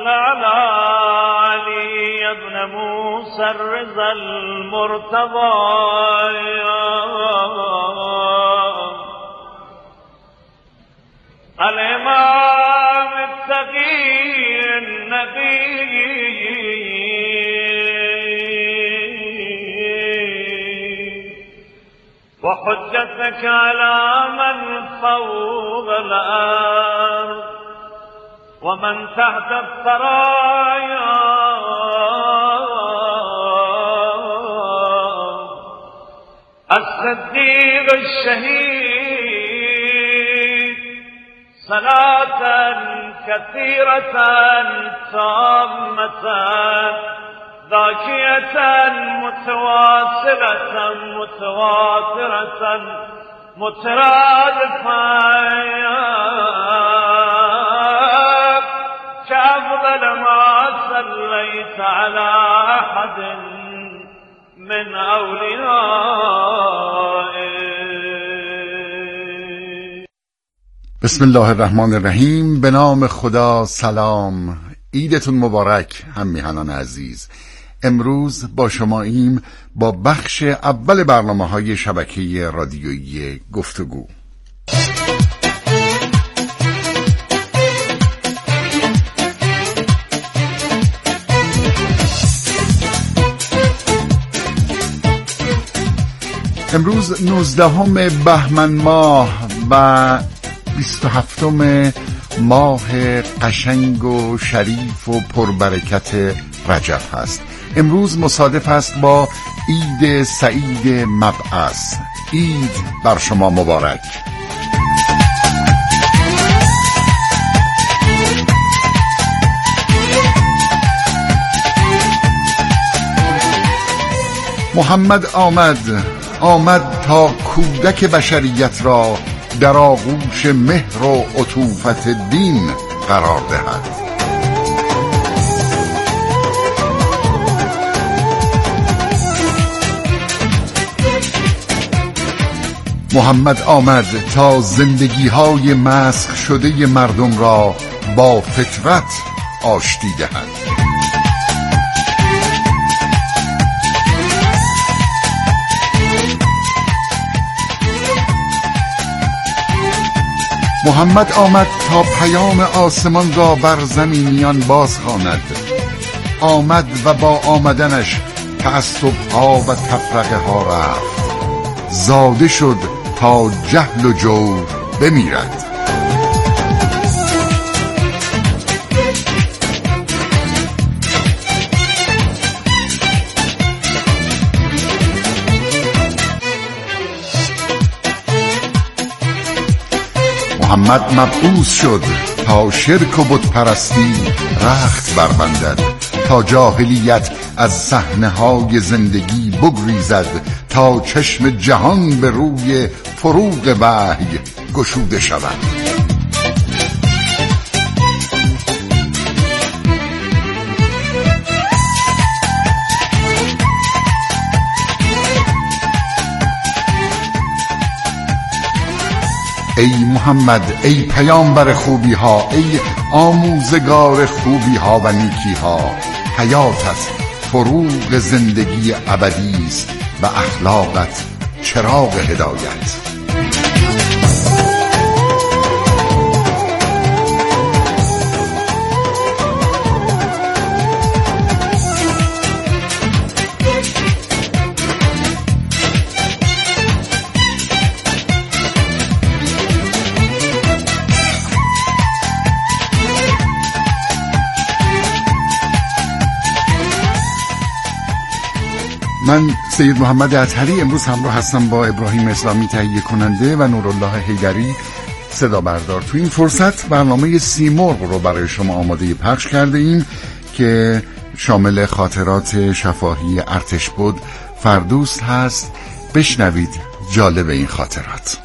على علي بن موسى الرضا المرتضى الإمام التقي النبي وحجتك على من فوق الأرض ومن تحت الثرايا الصديق الشهيد صلاة كثيرة تامة ذاكية متواصلة متواترة مترادفة كأفضل ما صليت على أحد من أوليائك. بسم الله الرحمن الرحیم. به نام خدا. سلام، عیدتون مبارک هم میهنان عزیز. امروز با شماییم با بخش اول برنامه‌های شبکه رادیویی گفتگو. امروز 19 بهمن ماه و 27 ماه قشنگ و شریف و پربرکت رجب هست. امروز مصادف است با عید سعید مبعث. عید بر شما مبارک. محمد آمد تا کودک بشریت را در آغوش مهر و عطوفت دین قرار دهد. محمد آمد تا زندگی‌های مسخ شده مردم را با فطرت آشتی دهد. محمد آمد تا پیام آسمان را بر زمینیان بازخواند. آمد و با آمدنش تعصب‌ها و تفرقه ها رفت. زاده شد تا جهل و جور بمیرد. محمد مبعوث شد تا شرک و بت پرستی رخت بربندد، تا جاهلیت از صحنه‌های زندگی بگریزد، تا چشم جهان به روی فروغ وحی گشوده شود. ای محمد، ای پیامبر خوبی ها، ای آموزگار خوبی ها و نیکی ها، حیاتت فروغ زندگی ابدی است و اخلاقت چراغ هدایت. من سید محمد اطهری امروز همراه هستم با ابراهیم اسلامی تهیه کننده و نورالله حیدری صدا بردار. تو این فرصت برنامه سیمرغ رو برای شما آماده پخش کرده ایم که شامل خاطرات شفاهی ارتشبد فردوست هست. بشنوید جالب این خاطرات.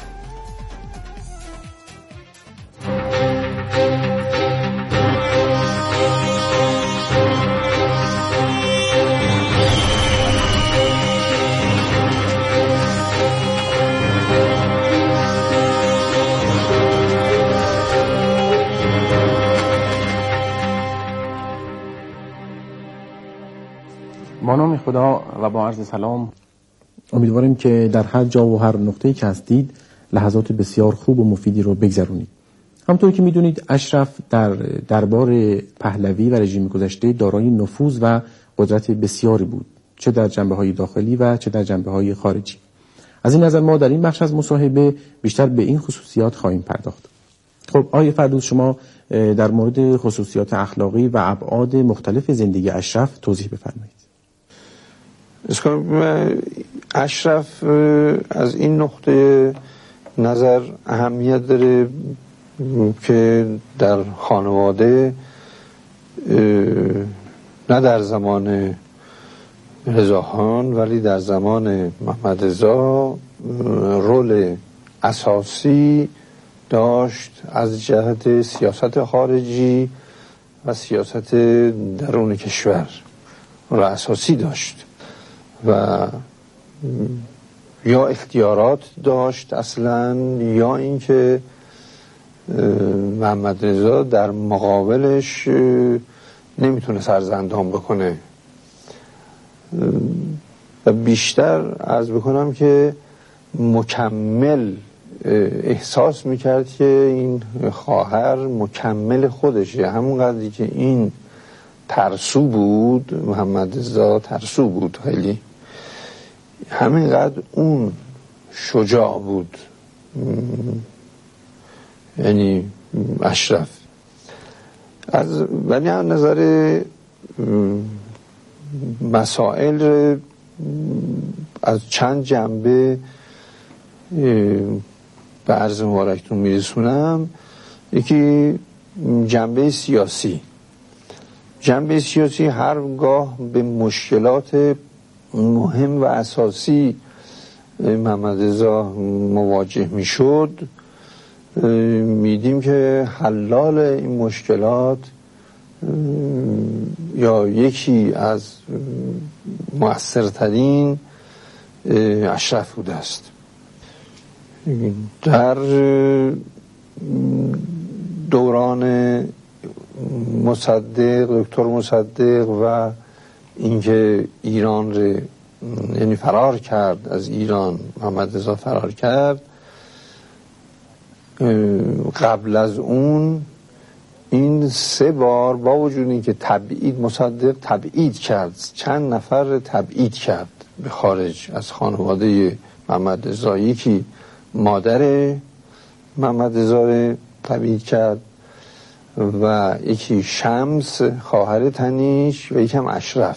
و با عرض سلام، امیدواریم که در هر جا و هر نقطه‌ای که هستید لحظات بسیار خوب و مفیدی رو بگذرونید. همونطور که میدونید اشرف در دربار پهلوی و رژیم گذشته دارای نفوذ و قدرت بسیاری بود، چه در جنبه‌های داخلی و چه در جنبه‌های خارجی. از این نظر ما در این بخش از مصاحبه بیشتر به این خصوصیات خواهیم پرداخت. خب آقای فردوس، شما در مورد خصوصیات اخلاقی و ابعاد مختلف زندگی اشرف توضیح بفرمایید. اشرف از این نقطه نظر اهمیت داره که در خانواده نه در زمان رضاخان ولی در زمان محمد رضا رول اساسی داشت از جهت سیاست خارجی و سیاست درون کشور، رول اساسی داشت و یا اختیارات داشت اصلا، یا اینکه محمد رضا در مقابلش نمیتونه سرزندان بکنه. و بیشتر عرض بکنم که مکمل احساس میکرد که این خواهر مکمل خودشه، همون قدری که این ترسو بود، محمد رضا ترسو بود خیلی، همینقدر اون شجاع بود، یعنی اشرف. ولی از نظر مسائل از چند جنبه به عرض مبارکتون میرسونم. یکی جنبه سیاسی. جنبه سیاسی هرگاه به مشکلات مهم و اساسی محمد رضا مواجه میشد، میدیم که حلال این مشکلات یا یکی از مؤثرترین اشرف بوده است. در دوران مصدق، دکتر مصدق و اینکه ایران رو یعنی فرار کرد از ایران، محمد رضا فرار کرد، قبل از اون این 3 بار با وجود اینکه تبعید، مصدق تبعید کرد، چند نفر تبعید کرد به خارج از خانواده محمد رضا، یکی مادر محمد رضا رو تبعید کرد و یکی شمس خواهر تنیش و یکی هم اشرف.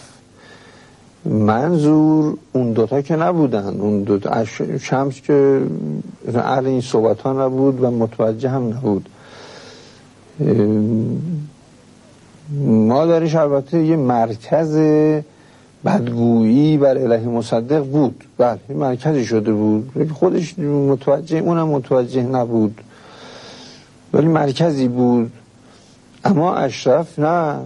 منظور اون دوتا که نبودن، اون دوتا شمس که اهل این صحبت ها نبود و متوجه هم نبود. مادرش البته یه مرکز بدگویی بر علیه مصدق بود، بله مرکزی شده بود، خودش متوجه، اونم متوجه نبود ولی مرکزی بود. اما اشرف نه،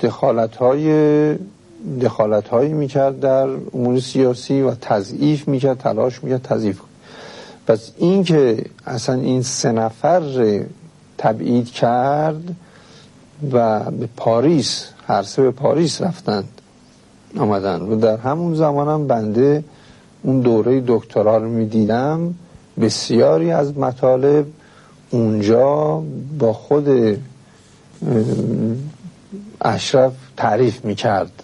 دخالت‌هایی میکرد در امور سیاسی و تضعیف میکرد، تلاش میکرد تضعیف. پس این که اصلا این 3 نفر تبعید کرد و به پاریس، هر 3 به پاریس رفتند آمدن و در همون زمانم بنده اون دوره دکترا رو میدیدم، بسیاری از مطالب اونجا با خود اشرف تعریف میکرد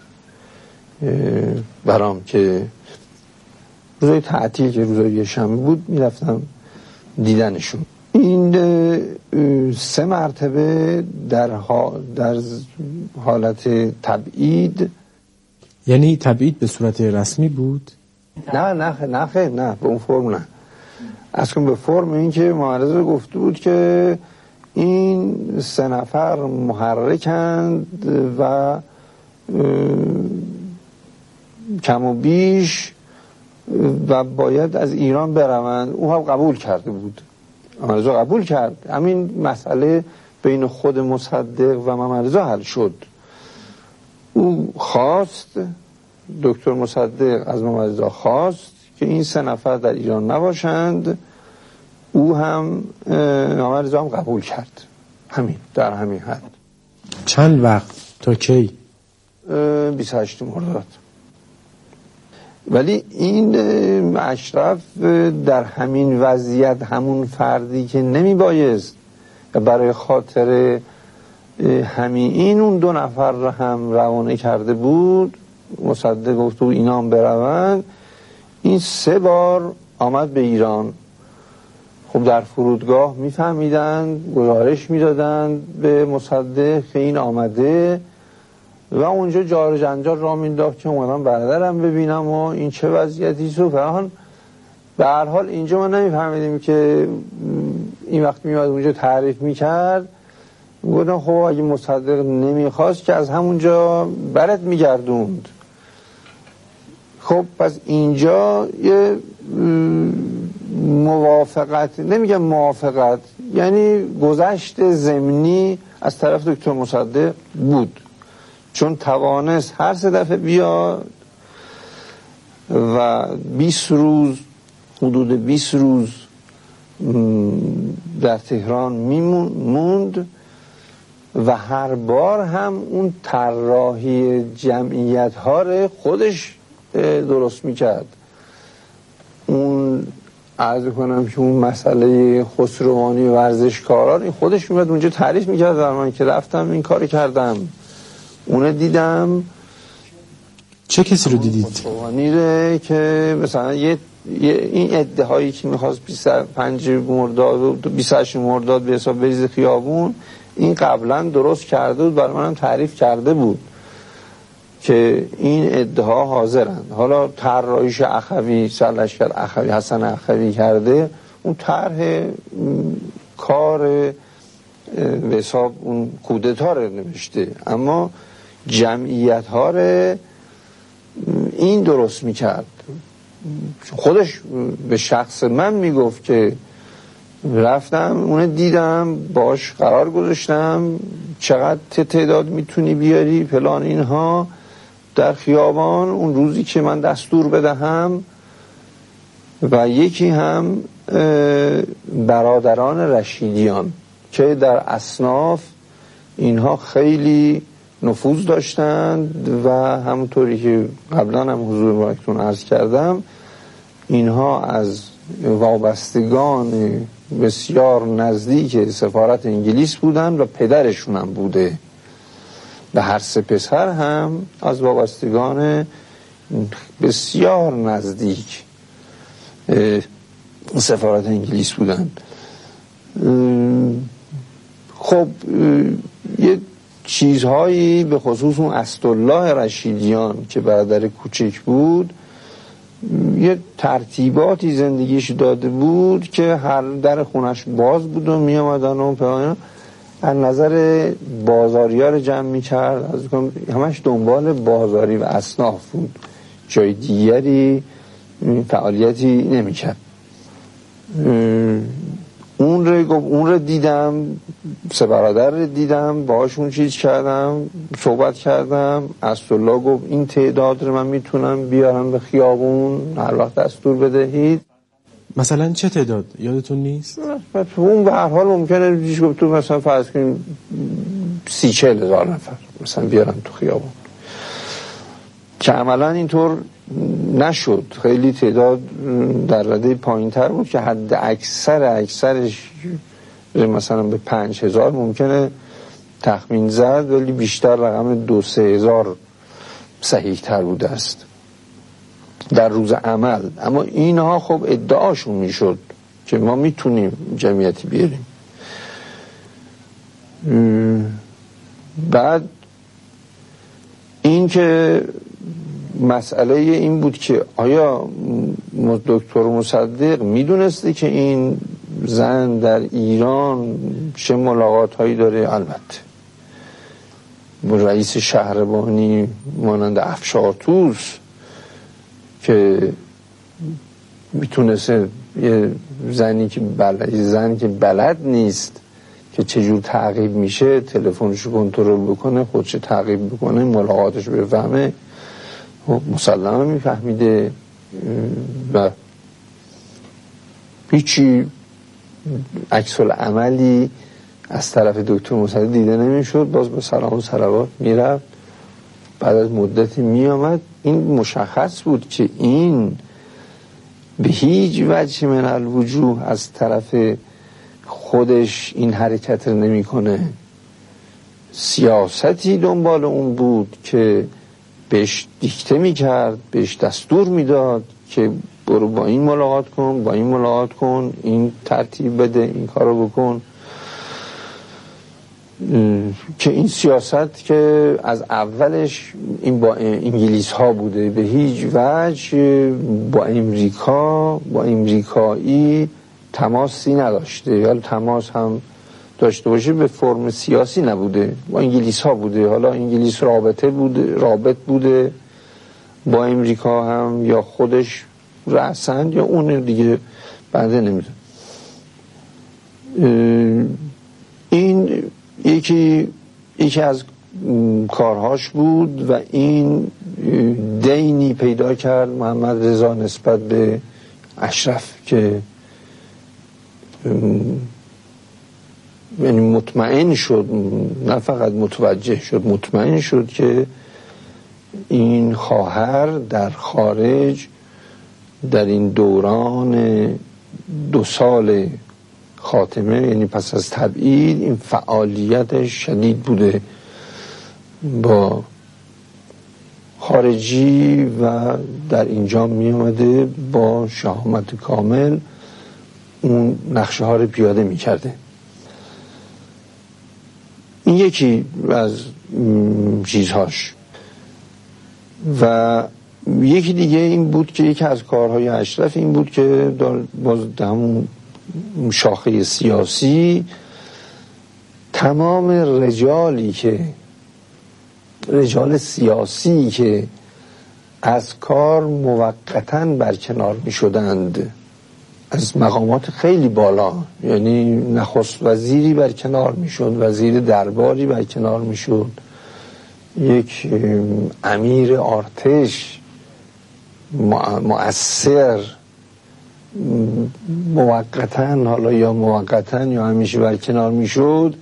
برام که روزای تعطیل که روزای شنبه بود میرفتم دیدنشون. این 3 مرتبه در حالت تبعید. یعنی تبعید به صورت رسمی بود؟ نه به اون فرم نه، اصلا به فرم این که معرض گفته بود که این 3 نفر محرکند و کم و بیش و باید از ایران بروند. او هم قبول کرده بود، محمد قبول کرد. همین مسئله بین خود مصدق و محمد رضا حل شد. او خواست، دکتر مصدق از محمد رضا خواست که این 3 نفر در ایران نباشند، او هم محمد رضا هم قبول کرد. همین، در همین حد. چند وقت تا کی؟ 28 مرداد. ولی این اشرف در همین وضعیت همون فردی که نمی بایست برای خاطر همین این اون 2 نفر را هم روانه کرده بود، مصدق گفت اینا هم بروند، این 3 بار آمد به ایران. خب در فرودگاه میفهمیدن، گزارش میدادن به مصدق که این آمده و اونجا جار جنجال را مینداخت که اومدم برادرم ببینم و این چه وضعیتی است و فرهان. به هر حال اینجا ما نمیفهمیدیم که این وقت میاد اونجا تعریف میکرد، گفتم خب اگه مصدق نمیخواست که از همونجا برات میگردوند. خب پس اینجا یه موافقت، نمیگم موافقت، یعنی گذشت ضمنی از طرف دکتر مصدق بود، چون توانست هر 3 دفعه بیاد و 20 روز، حدود 20 روز در تهران موند و هر بار هم اون طراحی جمعیت ها رو خودش درست میکرد. اون عرض کنم که اون مسئله خسروانی ورزشکاران این خودش میاد اونجا تعریف میکرد. در من که رفتم این کار کردم، اونه دیدم. چه کسی رو دیدید؟ خسروانی رو که مثلا این ادعایی که میخواست 25 مرداد و 28 مرداد به حساب بریز خیابون، این قبلا درست کرده بود، برای منم تعریف کرده بود که این ادعا حاضرند. حالا طراحیش اخوی، سرلشکر اخوی، حسن اخوی کرده، اون طرح کار به حساب اون کودتا رو نوشته، اما جمعیت ها رو این درست میکرد. خودش به شخص من میگفت که رفتم اونه دیدم، باش قرار گذاشتم چقدر تعداد میتونی بیاری فلان اینها در خیابان اون روزی که من دستور بدهم. و یکی هم برادران رشیدیان که در اصناف اینها خیلی نفوذ داشتند و همونطوری که قبلا هم حضور براتون عرض کردم، اینها از وابستگان بسیار نزدیک سفارت انگلیس بودن و پدرشون هم بوده و هر 3 پسر هم از وابستگان بسیار نزدیک سفارت انگلیس بودن. خب یه چیزهایی به خصوص اون اسدالله رشیدیان که برادر کوچک بود، یه ترتیباتی زندگیش داده بود که هر در خونش باز بود و می آمدن و پیانه از نظر بازاری ها رو جمع می کرد، همش دنبال بازاری و اصناف بود، جای دیگری فعالیتی نمی کرد. اون رو دیدم، 3 برادر رو دیدم، باهاشون چیز کردم، صحبت کردم. اسدالله گفت این تعداد رو من میتونم بیارم به خیابون، هر وقت دستور بدهید. مثلا چه تعداد یادتون نیست؟ اون به هر حال ممکنه دیش گفت تو مثلا فرض کنیم 30-40 هزار نفر مثلا بیارم تو خیابون، که عملا اینطور نشد. خیلی تعداد در رده پایین تر بود که حد اکثرش مثلا به 5000 ممکنه تخمین زد، ولی بیشتر رقم 2-3 هزار صحیح تر بوده است در روز عمل. اما اینها خب ادعاشون میشد که ما میتونیم جمعیتی بیاریم. بعد این که مسئله این بود که آیا دکتر مصدق میدونسته که این زن در ایران چه ملاقات هایی داره؟ البته رئیس شهربانی مانند افشارتوس که میتونسته یه زنی که بلد نیست که چجور تعقیب میشه تلفنشو کنترل بکنه، خودش تعقیب بکنه، ملاقاتش بفهمه، مسلمه میفهمیده و هیچی عکس العملی از طرف دکتر مصدق دیده نمیشد. باز به سلام و صلوات میرفت، بعد از مدتی میامد این مشخص بود که این به هیچ وجه من الوجوه از طرف خودش این حرکت نمی کنه، سیاستی دنبال اون بود که بهش دیکته می کرد، بهش دستور می داد که برو با این ملاقات کن، با این ملاقات کن، این ترتیب بده، این کارو بکن. که این سیاست که از اولش این با انگلیس ها بوده، به هیچ وجه با امریکایی تماسی نداشته، یا تماس هم داشته باشه به فرم سیاسی نبوده، با انگلیس ها بوده. حالا انگلیس رابط بوده با امریکا هم، یا خودش رأسن، یا اون دیگه بنده نمیدونم. این یکی از کارهاش بود و این دینی پیدا کرد محمد رضا نسبت به اشرف که یعنی مطمئن شد، نه فقط متوجه شد، مطمئن شد که این خواهر در خارج در این دوران 2 سال خاتمه، یعنی پس از تبعید، این فعالیتش شدید بوده با خارجی و در اینجا می اومده با شهامت کامل اون نقشه ها رو پیاده می کرده. این یکی از چیزهاش. و یکی دیگه این بود که یکی از کارهای اشرف این بود که باز همون شاخه سیاسی تمام رجال سیاسی که از کار موقتاً برکنار می شدند، از مقامات خیلی بالا، یعنی نخست وزیری برکنار می شد، وزیر درباری برکنار می شد، یک امیر ارتش مؤثر موقتاً، حالا یا موقتاً یا همیشه برکنار می شد،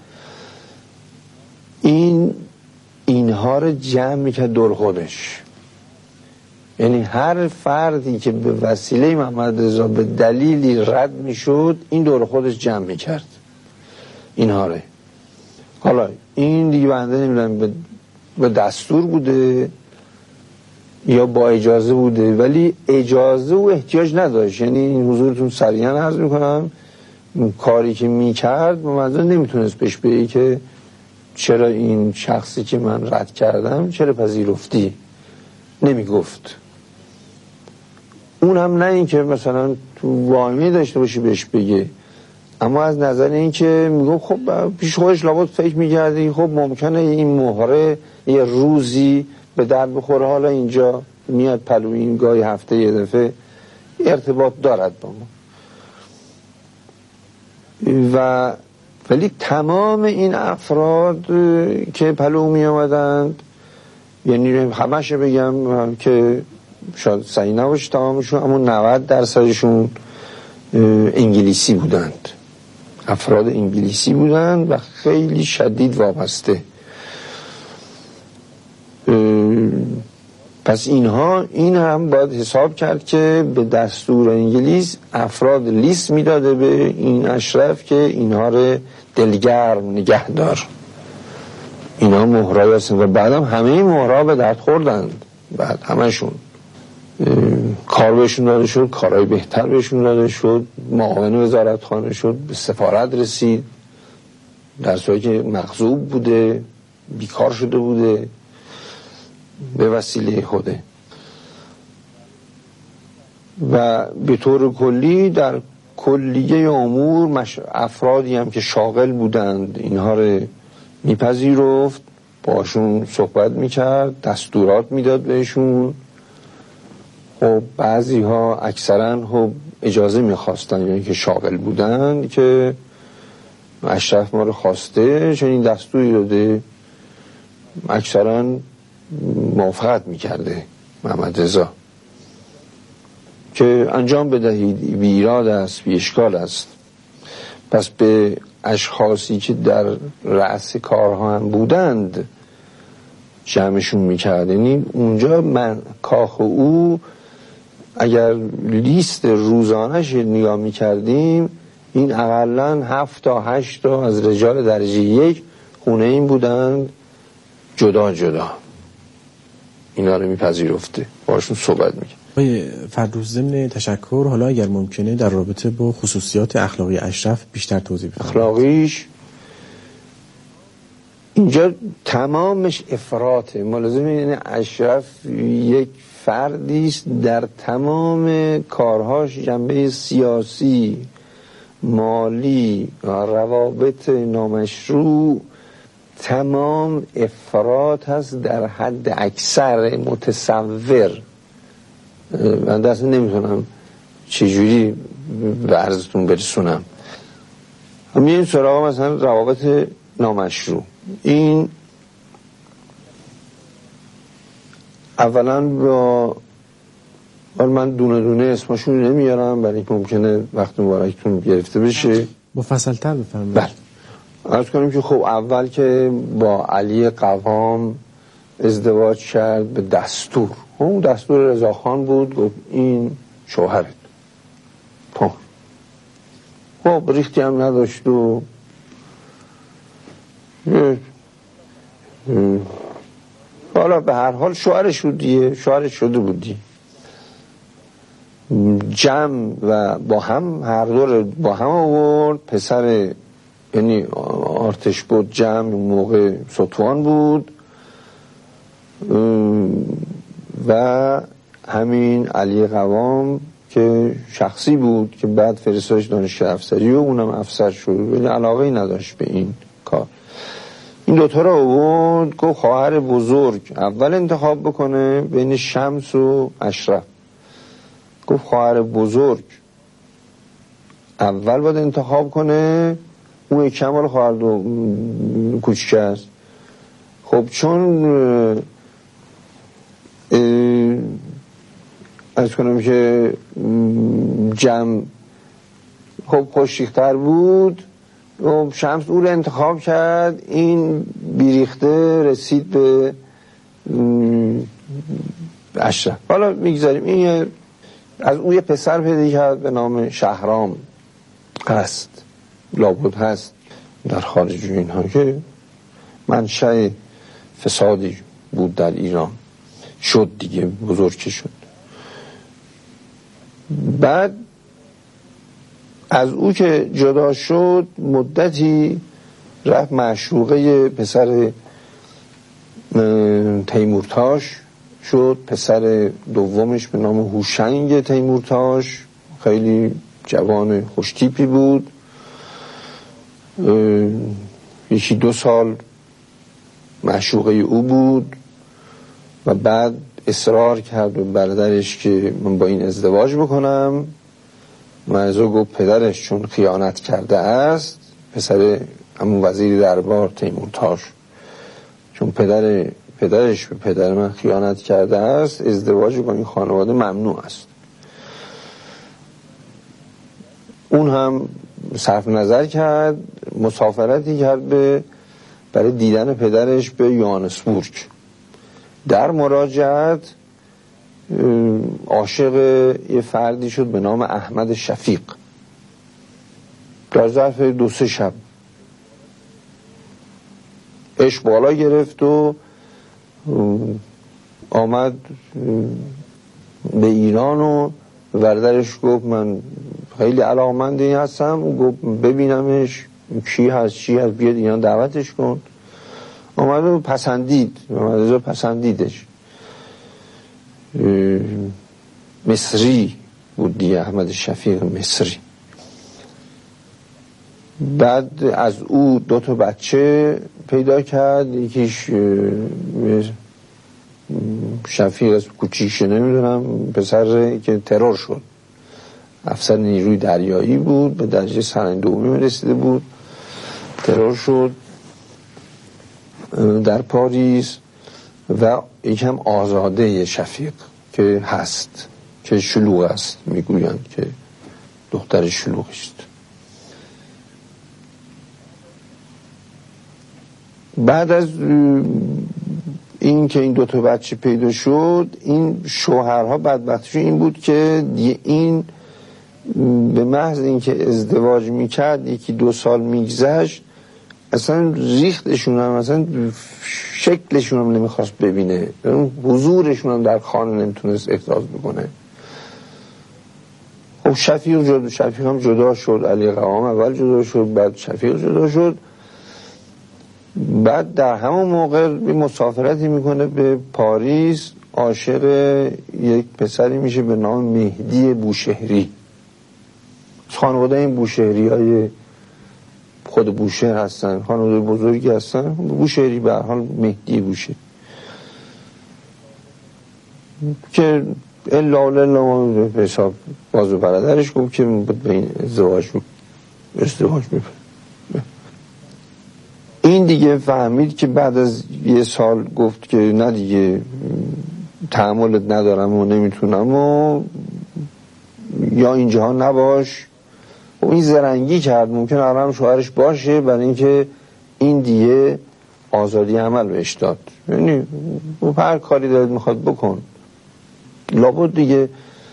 اینها رو جمع میکرد دور خودش. یعنی هر فردی که به وسیله محمد رضا به دلیلی رد میشد، این دور خودش جمع میکرد اینها رو. حالا این دیگه بنده نمیدونم به دستور بوده یا با اجازه بوده، ولی اجازه و احتیاج نداشت. یعنی حضورتون سریعا عرض میکنم کاری که میکرد محمد نمیتونست بهش بگه که چرا این شخصی که من رد کردم چرا پذیرفتی، نمیگفت. اون هم نه این که مثلا تو واهمه داشته باشی بهش بگه، اما از نظر این که میگفت خب پیش خودش لابد فکر میکردی خب ممکنه این مهره یه روزی به درد بخوره، حالا اینجا میاد پلو این گاهی هفته یه دفعه ارتباط دارد با ما. و ولی تمام این افراد که پلو می آمدند، یعنی همشه بگم که شاید صحیح نباشه تمامشون، اما 90% انگلیسی بودند، افراد انگلیسی بودند و خیلی شدید وابسته. پس این هم باید حساب کرد که به دستور انگلیس افراد لیست میداده به این اشرف که اینها رو دلگرم نگه دار، اینها مهرای هستن. و بعدم همه این مهرها به درد خوردند، بعد همشون کار بهشون داده شد، کارهای بهتر بهشون داده شد، معاون وزارتخانه شد، به سفارت رسید، در صورتی که مغصوب بوده، بیکار شده بوده به وسیله خوده. و به طور کلی در کلیه امور افرادی هم که شاغل بودند اینها رو میپذیرفت، باشون صحبت میکرد، دستورات میداد بهشون. خب بعضی ها اکثرا خب اجازه میخواستن، یعنی که شاغل بودن که اشرف ما رو خواسته چنین دستوری داده، اکثرا موافقت میکرده محمد رضا که انجام بدهید، بی ایراد است، بی اشکال است. پس به اشخاصی که در رأس کارها هم بودند جمعشون میکرد. یعنی اونجا من کاخ او اگر لیست روزانش نگاه میکردیم این اقلن 7 تا 8 تا از رجال درجه 1 خونه این بودند جدا جدا، اینا رو میپذیرفته، باشون صحبت میکنه. فردوس ضمن تشکر حالا اگر ممکنه در رابطه با خصوصیات اخلاقی اشرف بیشتر توضیح بدید. اخلاقیش اینجا تمامش افراطه. ملازم اینه اشرف یک فردی است در تمام کارهاش جنبه سیاسی، مالی، روابط نامشروع، تمام افراط هست در حد اکثر متصور. من دست نمیتونم چجوری به عرضتون برسونم. میریم سراغ مثلا روابط نامشروع. این اولا با من دونه دونه اسمشون نمیارم برای اینکه ممکنه وقت مبارکتون گرفته بشه. مفصل‌تر بفرمایید. بله. عرض کنیم که خب اول که با علی قوام ازدواج کرد به دستور. اون دستور رضاخان بود، گفت این شوهرت. خب ریختی هم نداشت و حالا به هر حال شوهرش بود دیگه، شوهرش شده بودی. جمع و با هم هر دور با هم آورد. پسر یعنی آرتش بود، جمع موقع ستوان بود و همین علی قوام که شخصی بود که بعد فرستادش دانشگاه افسری و اونم افسر شد ولی علاقه‌ای نداشت به این کار. این دوتا رو آورد، گفت خواهر بزرگ اول انتخاب بکنه بین شمس و اشرف. گفت خواهر بزرگ اول باید انتخاب کنه، اون یک کمال خواهر کوچک است. خب چون از کنم که جمع خب خوشیختر بود، شمس او رو انتخاب کرد. این بیریخته رسید به اشرف. حالا میگذاریم. این از او یه پسر پیدا کرد به نام شهرام هست، لابد هست در خارج اینها، که منشأ فسادی بود در ایران. شد دیگه، بزرگ شد. بعد از او که جدا شد مدتی رفت معشوقه پسر تیمورتاش شد. پسر دومش به نام هوشنگ تیمورتاش، خیلی جوان خوشتیپی بود. 1-2 سال معشوقه او بود و بعد اصرار کرد به برادرش که من با این ازدواج بکنم. مرزا گفت پدرش چون خیانت کرده است، پسر همون وزیر دربار تیمورتاش، چون پدرش به پدر من خیانت کرده است، ازدواج با این خانواده ممنوع است. اون هم صرف نظر کرد، مسافرتی کرد برای دیدن پدرش به یوهانسبورگ. در مراجعت عاشق یه فردی شد به نام احمد شفیق. در ظرف 2-3 شب عشق بالا گرفت و آمد به ایران و برادرش گفت من خیلی علاقه‌مند هستم. او گفت ببینمش کی هست چی هست، بیاد ایران دعوتش کن. آمد و پسندیدش. مصری بود دیگه، احمد شفیق مصری. بعد از او 2 تا بچه پیدا کرد. یکیش شفیق از کوچیکش نمیدونم، پسر که ترور شد، افسر نیروی دریایی بود، به درجه سرهنگ دومی رسیده بود، ترور شد در پاریس. و یکم آزاده شفیق که هست، که شلوغ است، میگویند که دختر شلوغش. بعد از این که این 2 بچه پیدا شد، این شوهرها بدبختیشون این بود که این به محض اینکه ازدواج میکرد 1-2 سال میگذشت اصلا ریختشون هم، اصلا شکلشون هم نمیخواست ببینه، حضورشون هم در خانه نمیتونست احساس بکنه. خب شفیق هم جدا شد، علی قوام اول جدا شد، بعد شفیق جدا شد. بعد در همون موقع مسافرتی میکنه به پاریس، عاشق یک پسری میشه به نام مهدی بوشهری. خانواده این بوشهری های خود بوشهر هستن، خانواده بزرگی هستن. بوشهری به هر حال مهدی بوشهری که الا به حساب بازو برادرش گفت که به این ازدواج میکنه. این دیگه فهمید که بعد از 1 سال گفت که نه دیگه تحملت ندارم و نمیتونم و یا اینجا نباش. و این زرنگی کرد، ممکن آرام شوهرش باشه، برای اینکه این دیگه آزادی عمل بهش داد. یعنی هر کاری دارد میخواد بکن. لابد دیگه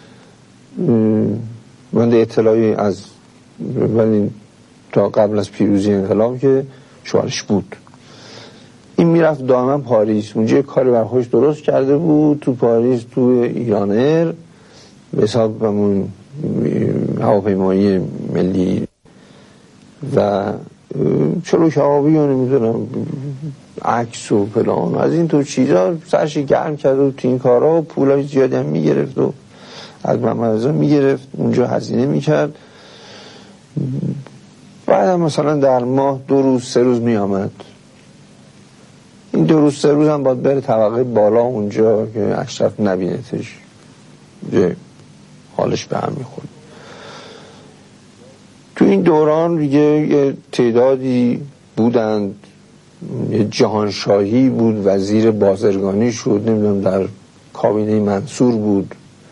من اطلاعی از ولی تا قبل از پیروزی انقلاب که شوهرش بود، این میرفت دائما پاریس. اونجا کاری بر خودش درست کرده بود تو پاریس، تو ایرانر به حساب همون هواپیمایی ملی و چلوک هوایی و نمیدونم عکس و فلان از این تو چیزا سرش گرم کرده و تو این کارا پولای زیادی هم میگرفت و از ممرزا میگرفت، اونجا هزینه میکرد. بعد هم مثلا در ماه 2-3 روز میامد. این 2-3 روز هم باید بره طبقه بالا اونجا که اشرف نبینتش، حالش به هم میخورد. تو این دوران دیگه یه تعدادی بودند، یه جهانشاهی بود، وزیر بازرگانی شد، نمیدونم در کابینه منصور بود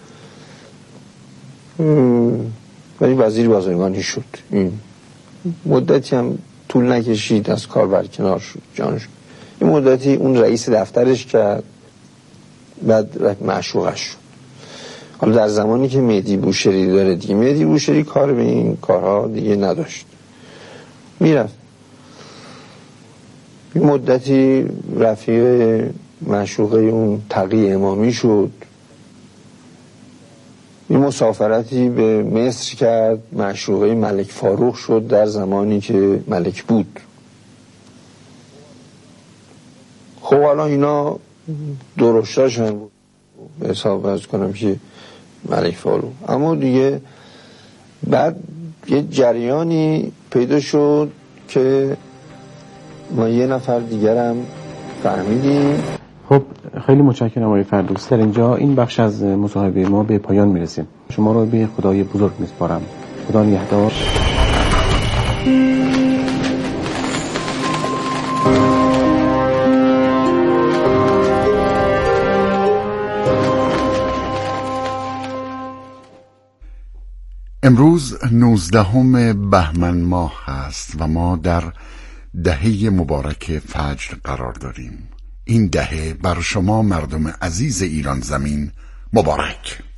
ولی وزیر بازرگانی شد. این مدتی هم طول نکشید از کار برکنار شد، جانش. این مدتی اون رئیس دفترش کرد، بعد معشوقش شد. حالا در زمانی که مهدی بوشهری داره دیگه، مهدی بوشهری کار به این کارها دیگه نداشت، میرفت. این مدتی رفیق معشوقه اون تقی امامی شد. این مسافرتی به مصر کرد، معشوقه ملک فاروق شد در زمانی که ملک بود. خب حالا اینا درشتاشن بود به حساب از کنم که ملک فاروق. اما دیگه بعد یه جریانی پیدا شد که ما یه نفر دیگرم فهمیدیم. خب خیلی متشکرم آقای فردوسی. در اینجا این بخش از مصاحبه ما به پایان میرسیم. شما رو به خدای بزرگ میسپارم. خدا نگهدار. امروز 19 بهمن ماه هست و ما در دهه مبارک فجر قرار داریم. این دهه بر شما مردم عزیز ایران زمین مبارک.